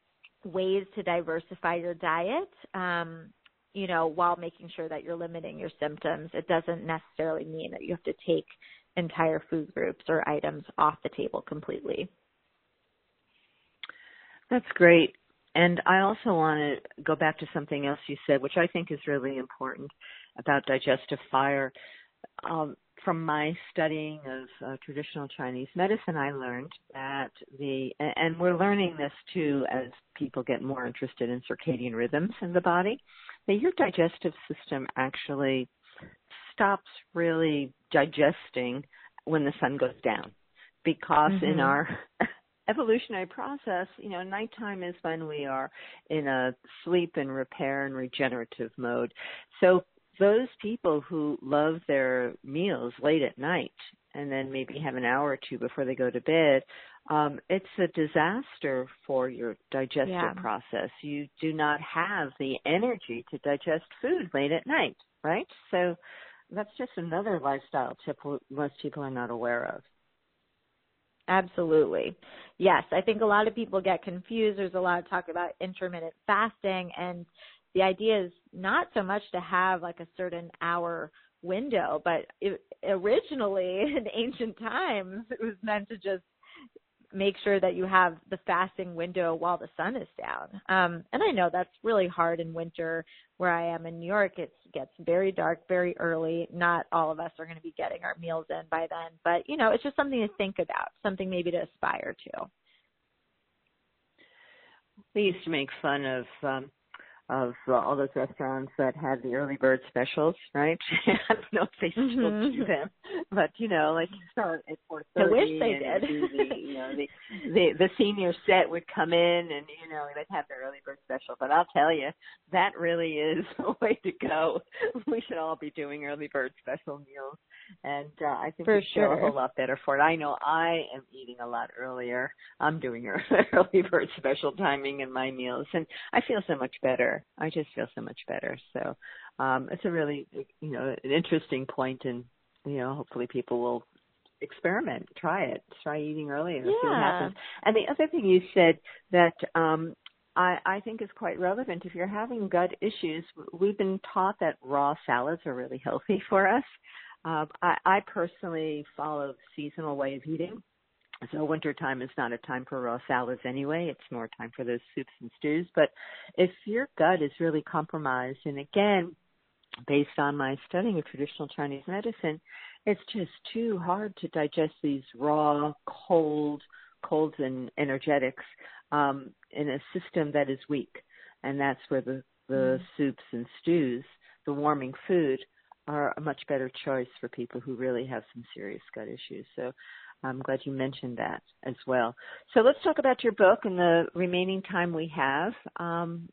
B: ways to diversify your diet, um, you know, while making sure that you're limiting your symptoms. It doesn't necessarily mean that you have to take entire food groups or items off the table completely.
A: That's great. And I also want to go back to something else you said, which I think is really important about digestive fire. Um, from my studying of uh, traditional Chinese medicine, I learned that the, and we're learning this too as people get more interested in circadian rhythms in the body, that your digestive system actually stops really digesting when the sun goes down. Because mm-hmm. in our evolutionary process, you know, nighttime is when we are in a sleep and repair and regenerative mode. So those people who love their meals late at night and then maybe have an hour or two before they go to bed, um, it's a disaster for your digestive yeah. process. You do not have the energy to digest food late at night, right? So that's just another lifestyle tip most people are not aware of.
B: Absolutely. Yes, I think a lot of people get confused. There's a lot of talk about intermittent fasting, and the idea is not so much to have like a certain hour window, but it, originally in ancient times, it was meant to just make sure that you have the fasting window while the sun is down. Um, and I know that's really hard in winter. Where I am in New York, it gets very dark very early. Not all of us are going to be getting our meals in by then, but you know, it's just something to think about, something maybe to aspire to.
A: We used to make fun of um, of uh, all those restaurants that had the early bird specials, right? I don't know if they still mm-hmm. do them, but you know, like start at four thirty.
B: I wish they did.
A: the, you know, the, the the senior set would come in, and you know, they'd have their early bird special. But I'll tell you, that really is the way to go. We should all be doing early bird special meals, and uh, I think
B: for
A: we
B: sure.
A: feel a whole lot better for it. I know I am eating a lot earlier. I'm doing early bird special timing in my meals, and I feel so much better. I just feel so much better. So um, it's a really, you know, an interesting point, and you know, hopefully people will experiment, try it, try eating earlier,
B: yeah.
A: see what happens. And the other thing you said that um, I, I think is quite relevant, if you're having gut issues, we've been taught that raw salads are really healthy for us. Uh, I, I personally follow the seasonal way of eating. So wintertime is not a time for raw salads anyway. It's more time for those soups and stews. But if your gut is really compromised, and again, based on my studying of traditional Chinese medicine, it's just too hard to digest these raw, cold, colds and energetics um, in a system that is weak. And that's where the, the mm. soups and stews, the warming food, are a much better choice for people who really have some serious gut issues. So I'm glad you mentioned that as well. So let's talk about your book in the remaining time we have. Um,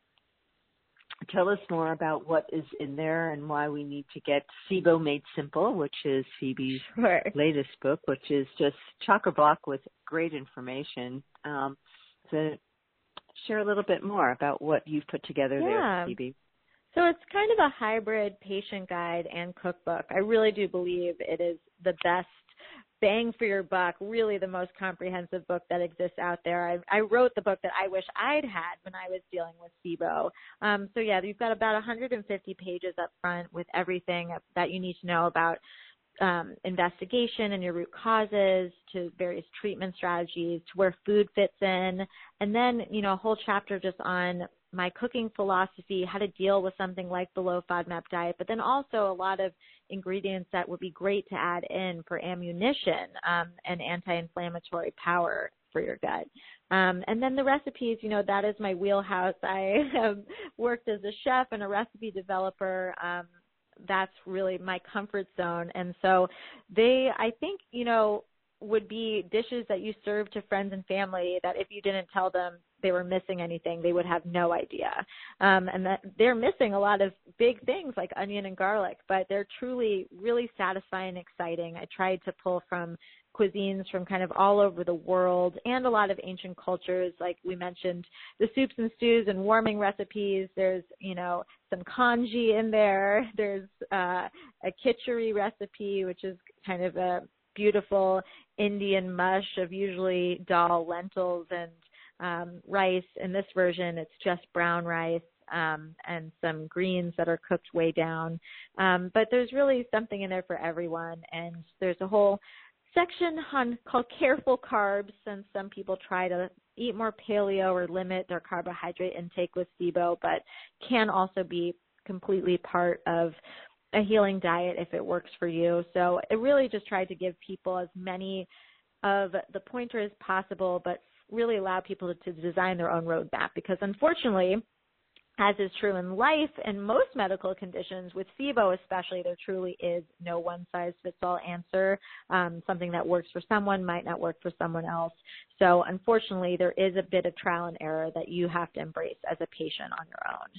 A: tell us more about what is in there and why we need to get SIBO Made Simple, which is Phoebe's
B: sure.
A: latest book, which is just chock-a-block with great information. Um, so share a little bit more about what you've put together
B: yeah.
A: there, Phoebe.
B: So it's kind of a hybrid patient guide and cookbook. I really do believe it is the best bang for your buck, really the most comprehensive book that exists out there. I, I wrote the book that I wish I'd had when I was dealing with SIBO. Um, so yeah, you've got about one hundred fifty pages up front with everything that you need to know about um, investigation and your root causes, to various treatment strategies, to where food fits in, and then, you know, a whole chapter just on my cooking philosophy, how to deal with something like the low FODMAP diet, but then also a lot of ingredients that would be great to add in for ammunition um, and anti-inflammatory power for your gut. Um, and then the recipes, you know, that is my wheelhouse. I have worked as a chef and a recipe developer. Um, that's really my comfort zone. And so they, I think, you know, would be dishes that you serve to friends and family that if you didn't tell them they were missing anything, they would have no idea. Um, and that they're missing a lot of big things like onion and garlic, but they're truly really satisfying and exciting. I tried to pull from cuisines from kind of all over the world and a lot of ancient cultures. Like we mentioned, the soups and stews and warming recipes. There's, you know, some congee in there. There's uh, a khichdi recipe, which is kind of a beautiful Indian mush of usually dal, lentils, and um, rice. In this version, it's just brown rice um, and some greens that are cooked way down. Um, but there's really something in there for everyone, and there's a whole section on called Careful Carbs, since some people try to eat more paleo or limit their carbohydrate intake with SIBO, but can also be completely part of a healing diet if it works for you. So it really just tried to give people as many of the pointers possible, but really allow people to design their own roadmap, because unfortunately, as is true in life and most medical conditions, with SIBO especially, there truly is no one-size-fits-all answer. Um, something that works for someone might not work for someone else. So unfortunately, there is a bit of trial and error that you have to embrace as a patient on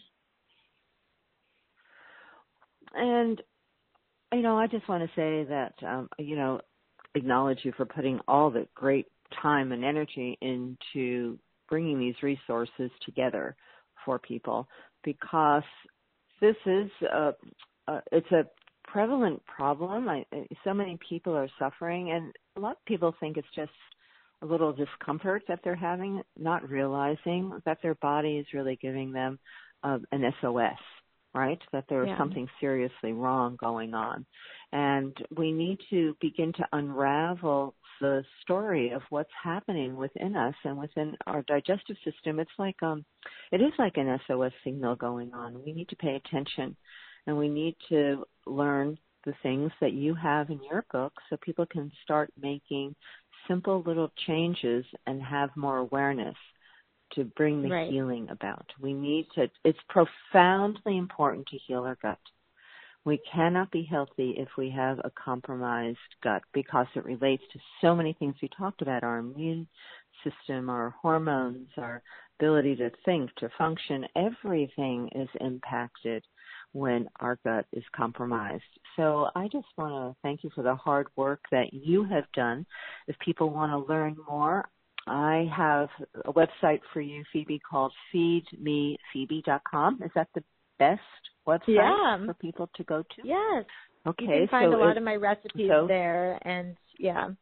B: your own.
A: And, you know, I just want to say that, um, you know, acknowledge you for putting all the great time and energy into bringing these resources together for people, because this is a, a it's a prevalent problem. I, so many people are suffering, and a lot of people think it's just a little discomfort that they're having, not realizing that their body is really giving them uh, an S O S, right? That there is
B: Yeah.
A: something seriously wrong going on. And we need to begin to unravel the story of what's happening within us and within our digestive system. It's like, um, it is like an S O S signal going on. We need to pay attention, and we need to learn the things that you have in your book so people can start making simple little changes and have more awareness to bring the
B: Right.
A: healing about. We need to, it's profoundly important to heal our gut. We cannot be healthy if we have a compromised gut, because it relates to so many things we talked about, our immune system, our hormones, our ability to think, to function. Everything is impacted when our gut is compromised. So I just want to thank you for the hard work that you have done. If people want to learn more, I have a website for you, Phoebe, called feed me phoebe dot com. Is that the best website
B: Yeah.
A: for people to go to?
B: Yes.
A: Okay.
B: You can find
A: so
B: a lot
A: it,
B: of my recipes
A: so,
B: there, and yeah.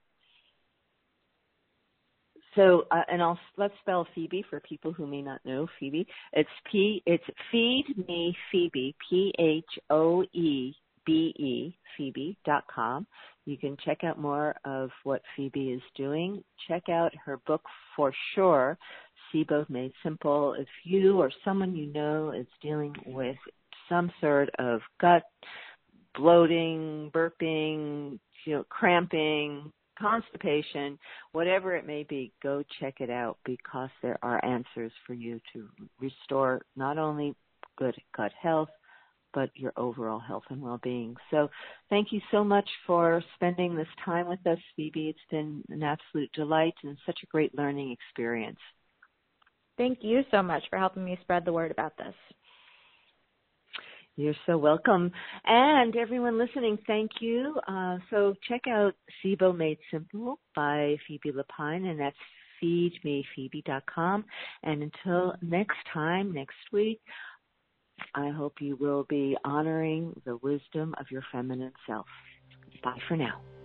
A: So, uh, and I'll, let's spell Phoebe for people who may not know Phoebe. It's P, it's Feed Me Phoebe, P H O E B E, Phoebe dot com. You can check out more of what Phoebe is doing. Check out her book for sure, SIBO Made Simple. If you or someone you know is dealing with some sort of gut bloating, burping, you know, cramping, constipation, whatever it may be, go check it out, because there are answers for you to restore not only good gut health, but your overall health and well-being. So thank you so much for spending this time with us, Phoebe. It's been an absolute delight and such a great learning experience.
B: Thank you so much for helping me spread the word about this.
A: You're so welcome. And everyone listening, thank you. Uh, so check out SIBO Made Simple by Phoebe Lapine, and that's feed me phoebe dot com. And until next time, next week, I hope you will be honoring the wisdom of your feminine self. Bye for now.